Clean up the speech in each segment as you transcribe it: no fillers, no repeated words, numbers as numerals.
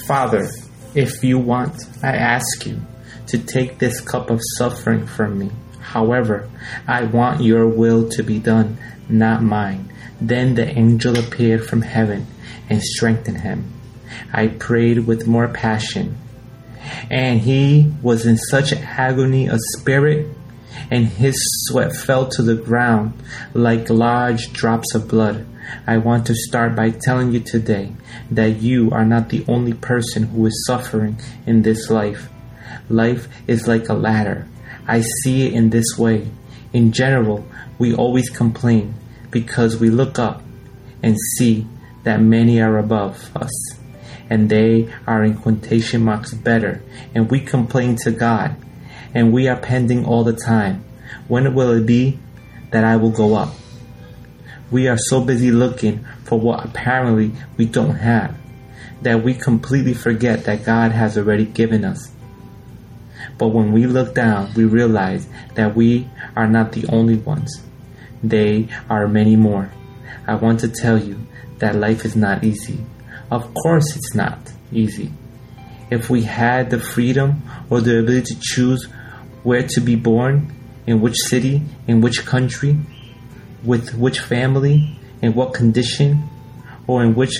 Father, if you want, I ask you to take this cup of suffering from me. However, I want your will to be done, not mine. Then the angel appeared from heaven and strengthened him. I prayed with more passion, and he was in such agony of spirit, and his sweat fell to the ground like large drops of blood. I want to start by telling you today that you are not the only person who is suffering in this life. Life is like a ladder. I see it in this way. In general, we always complain because we look up and see that many are above us, and they are in quotation marks better, and we complain to God, and we are pending all the time. When will it be that I will go up? We are so busy looking for what apparently we don't have that we completely forget that God has already given us. But when we look down, we realize that we are not the only ones. There are many more. I want to tell you that life is not easy. Of course it's not easy. If we had the freedom or the ability to choose where to be born, in which city, in which country, with which family, in what condition, or in which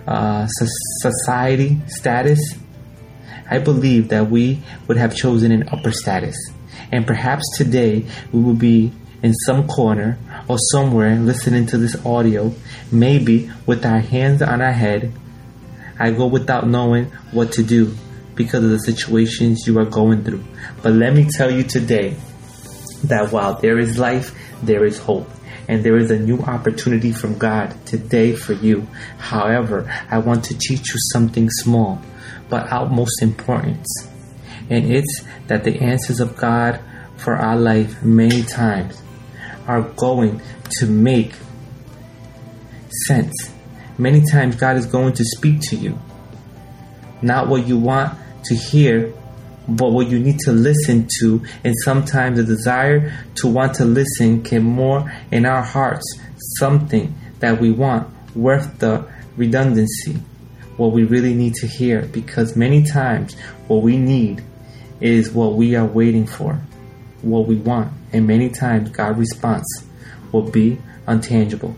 society status, I believe that we would have chosen an upper status. And perhaps today we will be in some corner or somewhere listening to this audio, maybe with our hands on our head. I go without knowing what to do because of the situations you are going through. But let me tell you today that while there is life, there is hope. And there is a new opportunity from God today for you. However, I want to teach you something small, but utmost importance. And it's that the answers of God for our life many times are going to make sense. Many times God is going to speak to you. Not what you want to hear, but what you need to listen to. And sometimes the desire to want to listen can more in our hearts something that we want worth the redundancy, what we really need to hear. Because many times what we need is what we are waiting for, what we want. And many times God's response will be untangible,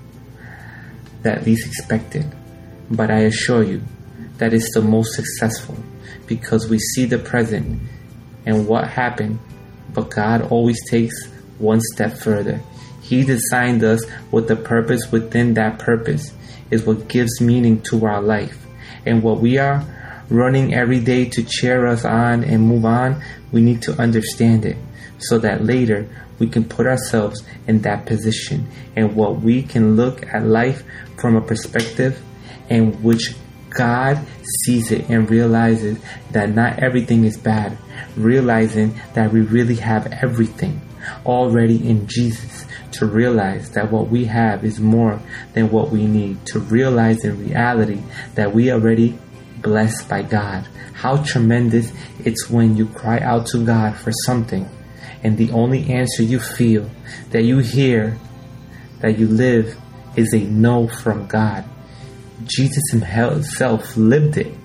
that least expected. But I assure you that it's the most successful, because we see the present and what happened, but God always takes one step further. He designed us with a purpose. Within that purpose is what gives meaning to our life. And what we are running every day to cheer us on and move on, we need to understand it so that later we can put ourselves in that position, and what we can look at life from a perspective in which God sees it and realizes that not everything is bad, realizing that we really have everything already in Jesus, to realize that what we have is more than what we need, to realize in reality that we are already blessed by God. How tremendous it's when you cry out to God for something, and the only answer you feel, that you hear, that you live, is a no from God. Jesus himself lived it.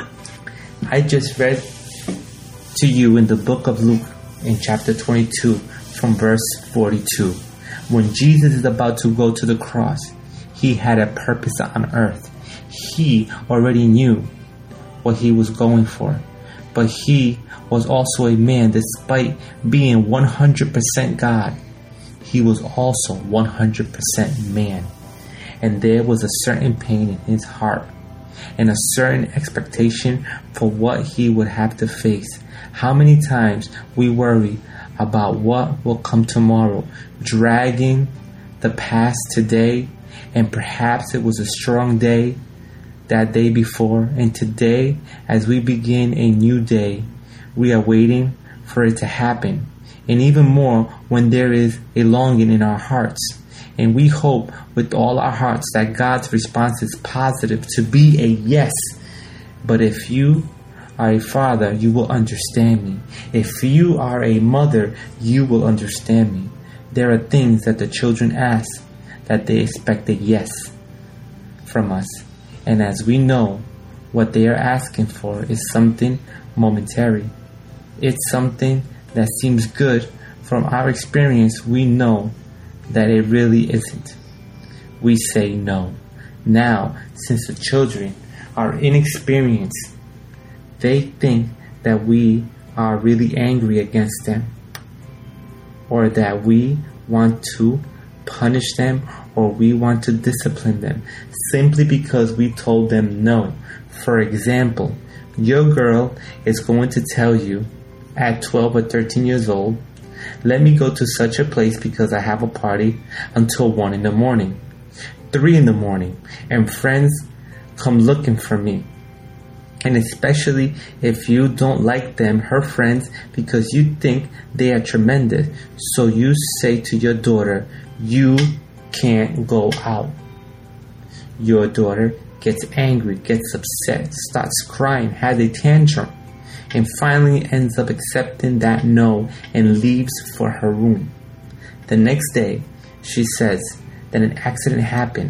I just read to you in the book of Luke in chapter 22 from verse 42. When Jesus is about to go to the cross, he had a purpose on earth. He already knew what he was going for. But he was also a man. Despite being 100% God, he was also 100% man. And there was a certain pain in his heart and a certain expectation for what he would have to face. How many times we worry about what will come tomorrow, dragging the past today, and perhaps it was a strong day that day before, and today, as we begin a new day, we are waiting for it to happen. And even more when there is a longing in our hearts. And we hope with all our hearts that God's response is positive, to be a yes. But if you are a father, you will understand me. If you are a mother, you will understand me. There are things that the children ask that they expect a yes from us. And as we know, What they are asking for is something momentary. It's something that seems good. From our experience, we know that it really isn't. We say no. Now, since the children are inexperienced, they think that we are really angry against them, or that we want to punish them, or we want to discipline them simply because we told them no. For example, your girl is going to tell you at 12 or 13 years old, let me go to such a place because I have a party until 1 in the morning, 3 in the morning, and friends come looking for me. And especially if you don't like them, her friends, because you think they are tremendous. So you say to your daughter, you can't go out. Your daughter gets angry, gets upset, starts crying, has a tantrum, and finally ends up accepting that no and leaves for her room. The next day, she says that an accident happened,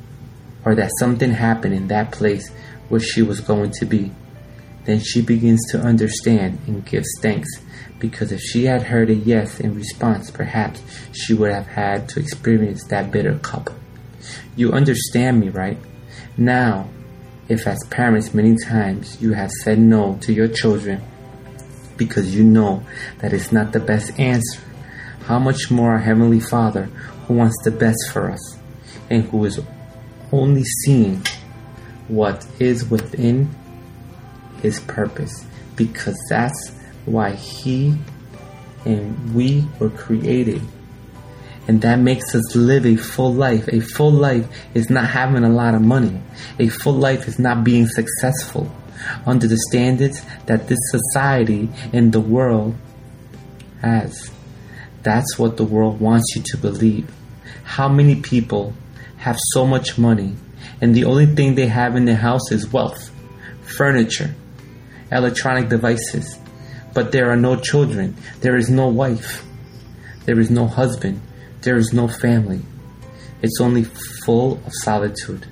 or that something happened in that place where she was going to be. Then she begins to understand and gives thanks, because if she had heard a yes in response, perhaps she would have had to experience that bitter cup. You understand me, right? Now, if as parents many times you have said no to your children because you know that it's not the best answer, how much more our Heavenly Father, who wants the best for us and who is only seeing what is within His purpose, because that's why He and we were created. And that makes us live a full life. A full life is not having a lot of money. A full life is not being successful under the standards that this society and the world has. That's what the world wants you to believe. How many people have so much money and the only thing they have in their house is wealth, furniture, electronic devices, but there are no children, there is no wife, there is no husband, there is no family. It's only full of solitude.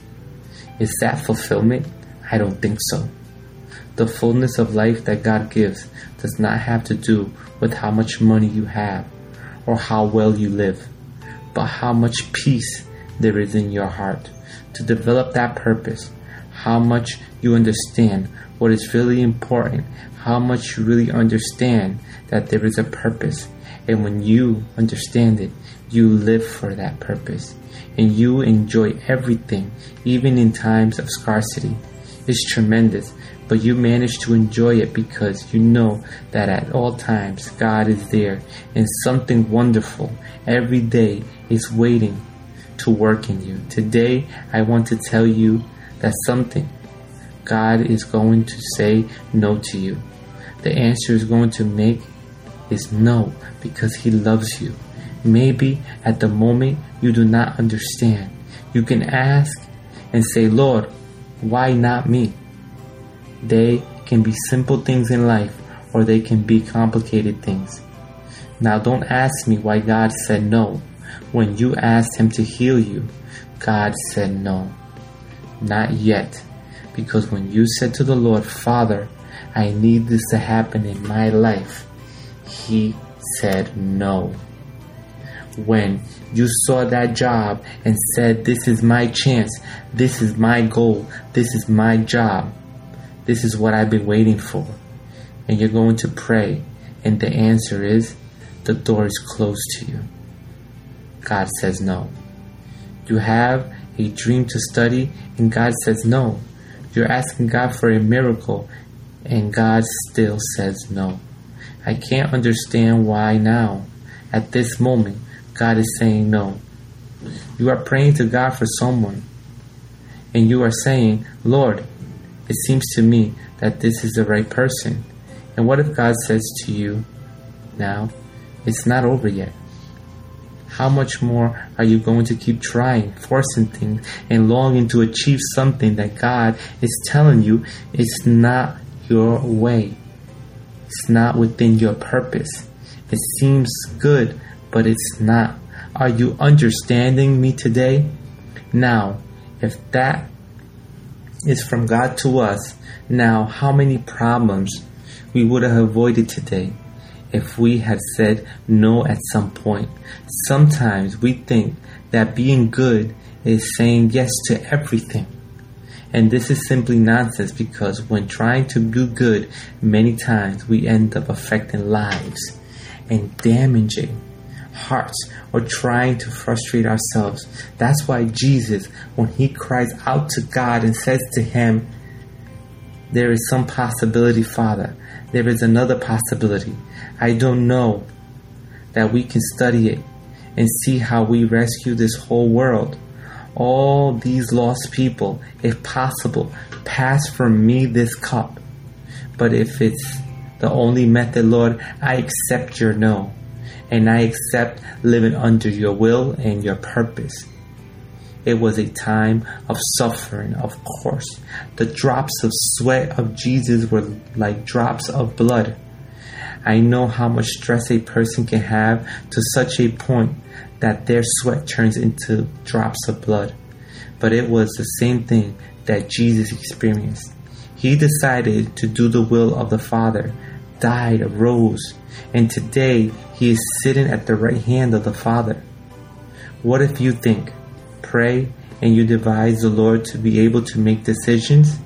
Is that fulfillment? I don't think so. The fullness of life that God gives does not have to do with how much money you have or how well you live, but how much peace there is in your heart. To develop that purpose, how much you understand what is really important, how much you really understand that there is a purpose. And when you understand it, you live for that purpose. And you enjoy everything, even in times of scarcity. It's tremendous, but you manage to enjoy it because you know that at all times God is there and something wonderful every day is waiting to work in you. Today, I want to tell you that something God is going to say no to you. The answer is going to make is no, because He loves you. Maybe at the moment you do not understand. You can ask and say, Lord, why not me? They can be simple things in life, or they can be complicated things. Now don't ask me why God said no. When you asked Him to heal you, God said no. Not yet. Because when you said to the Lord, Father, I need this to happen in my life, He said no. When you saw that job and said, this is my chance, this is my goal, this is my job, this is what I've been waiting for, and you're going to pray, and the answer is, the door is closed to you, God says no. You have a dream to study, and God says no. You're asking God for a miracle, and God still says no. I can't understand why now, at this moment, God is saying no. You are praying to God for someone, and you are saying, Lord, it seems to me that this is the right person. And what if God says to you, now, it's not over yet? How much more are you going to keep trying, forcing things, and longing to achieve something that God is telling you it's not your way? It's not within your purpose. It seems good, but it's not. Are you understanding me today? Now, if that is from God to us. Now, how many problems we would have avoided today if we had said no at some point. Sometimes we think that being good is saying yes to everything. And this is simply nonsense, because when trying to do good, many times we end up affecting lives and damaging hearts or trying to frustrate ourselves. That's why Jesus, when he cries out to God and says to him, there is some possibility, Father, there is another possibility. I don't know, that we can study it and see how we rescue this whole world. All these lost people, if possible, pass from me this cup. But if it's the only method, Lord, I accept your no. And I accept living under your will and your purpose. It was a time of suffering, of course. The drops of sweat of Jesus were like drops of blood. I know how much stress a person can have to such a point that their sweat turns into drops of blood. But it was the same thing that Jesus experienced. He decided to do the will of the Father, died, rose, and today he is sitting at the right hand of the Father. What if you think, pray, and you devise the Lord to be able to make decisions?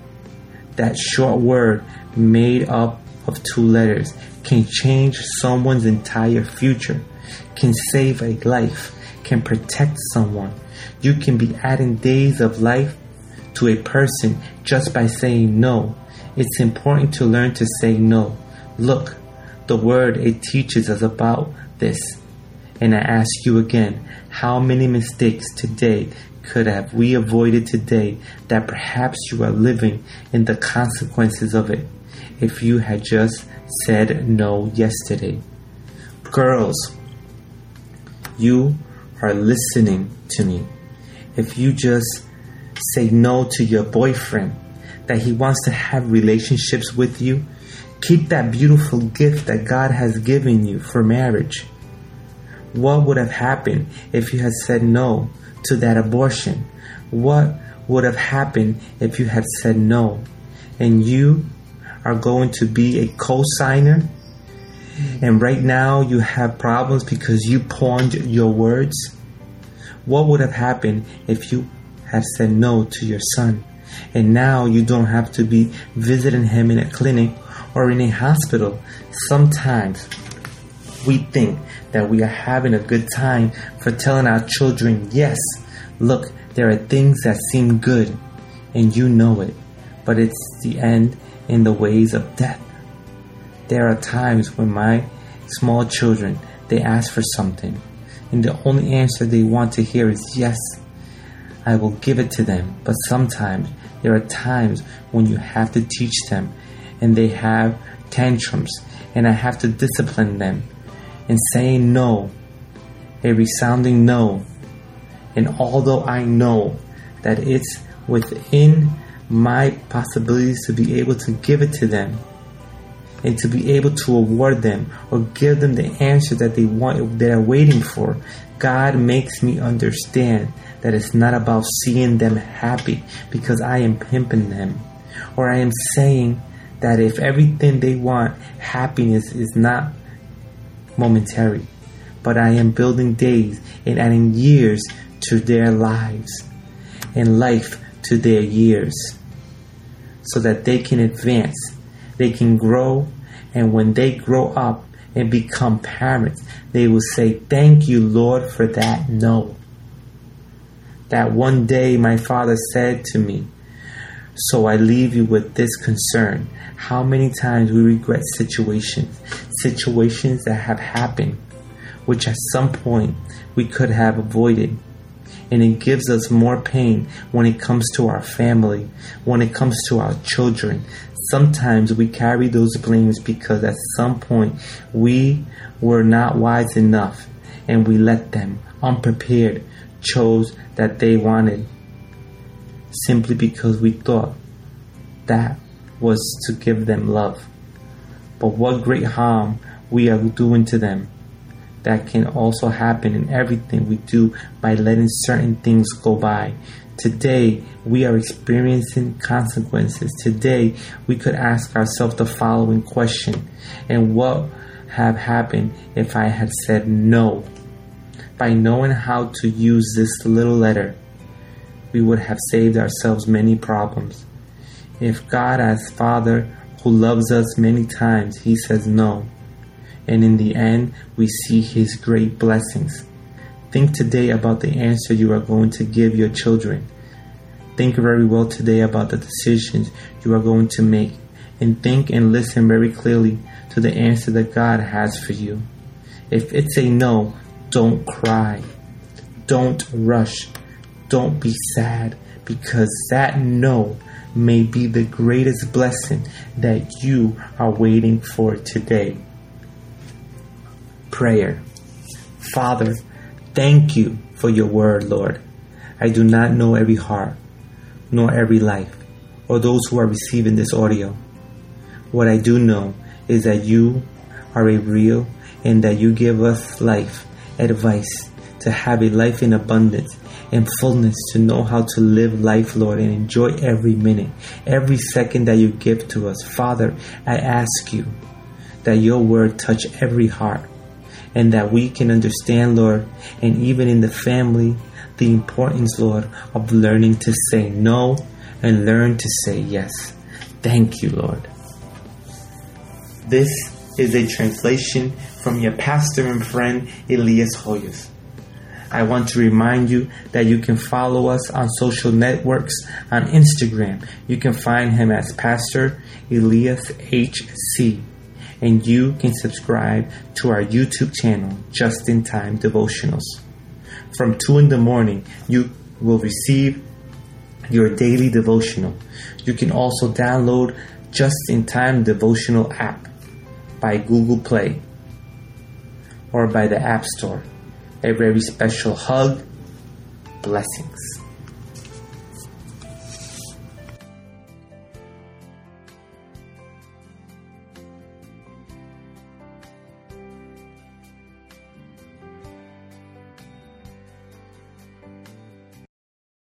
That short word made up of 2 letters can change someone's entire future, can save a life, can protect someone. You can be adding days of life to a person just by saying no. It's important to learn to say no. Look, the word, it teaches us about this. And I ask you again, how many mistakes today could have we avoided today that perhaps you are living in the consequences of it if you had just said no yesterday? Girls, you are listening to me. If you just say no to your boyfriend, that he wants to have relationships with you, keep that beautiful gift that God has given you for marriage. What would have happened if you had said no to that abortion? What would have happened if you had said no? And you are going to be a co-signer, and right now you have problems because you pawned your words? What would have happened if you had said no to your son, and now you don't have to be visiting him in a clinic or in a hospital? Sometimes we think that we are having a good time for telling our children, yes, look, there are things that seem good, and you know it, but it's the end in the ways of death. There are times when my small children, they ask for something, and the only answer they want to hear is yes, I will give it to them. But sometimes there are times when you have to teach them, and they have tantrums, and I have to discipline them. And saying no, a resounding no. And although I know that it's within my possibilities to be able to give it to them, and to be able to award them or give them the answer that they want, that are waiting for, God makes me understand that it's not about seeing them happy because I am pimping them, or I am saying that if everything they want, happiness is not momentary, but I am building days and adding years to their lives and life to their years so that they can advance, they can grow, and when they grow up and become parents, they will say, thank you, Lord, for that no. That one day my father said to me, so I leave you with this concern. How many times we regret situations that have happened, which at some point we could have avoided. And it gives us more pain when it comes to our family, when it comes to our children. Sometimes we carry those blames because at some point we were not wise enough and we let them, unprepared, chose that they wanted simply because we thought that was to give them love. But what great harm we are doing to them. that can also happen in everything we do by letting certain things go by. Today, we are experiencing consequences. Today, we could ask ourselves the following question: and what have happened if I had said no? By knowing how to use this little letter, we would have saved ourselves many problems. If God, as Father who loves us many times, He says no, and in the end, we see His great blessings. Think today about the answer you are going to give your children. Think very well today about the decisions you are going to make, and think and listen very clearly to the answer that God has for you. If it's a no, don't cry. Don't rush. Don't be sad, because that no may be the greatest blessing that you are waiting for today. Prayer. Father, thank you for your word, Lord. I do not know every heart, nor every life, or those who are receiving this audio. What I do know is that you are a real, and that you give us life, advice, to have a life in abundance and fullness, to know how to live life, Lord, and enjoy every minute, every second that you give to us. Father, I ask you that your word touch every heart, and that we can understand, Lord, and even in the family, the importance, Lord, of learning to say no and learn to say yes. Thank you, Lord. This is a translation from your pastor and friend, Elias Hoyos. I want to remind you that you can follow us on social networks. On Instagram, you can find him as Pastor Elias HC. And you can subscribe to our YouTube channel, Just in Time Devotionals. From 2 a.m, you will receive your daily devotional. You can also download Just in Time Devotional app by Google Play or by the App Store. A very special hug. Blessings.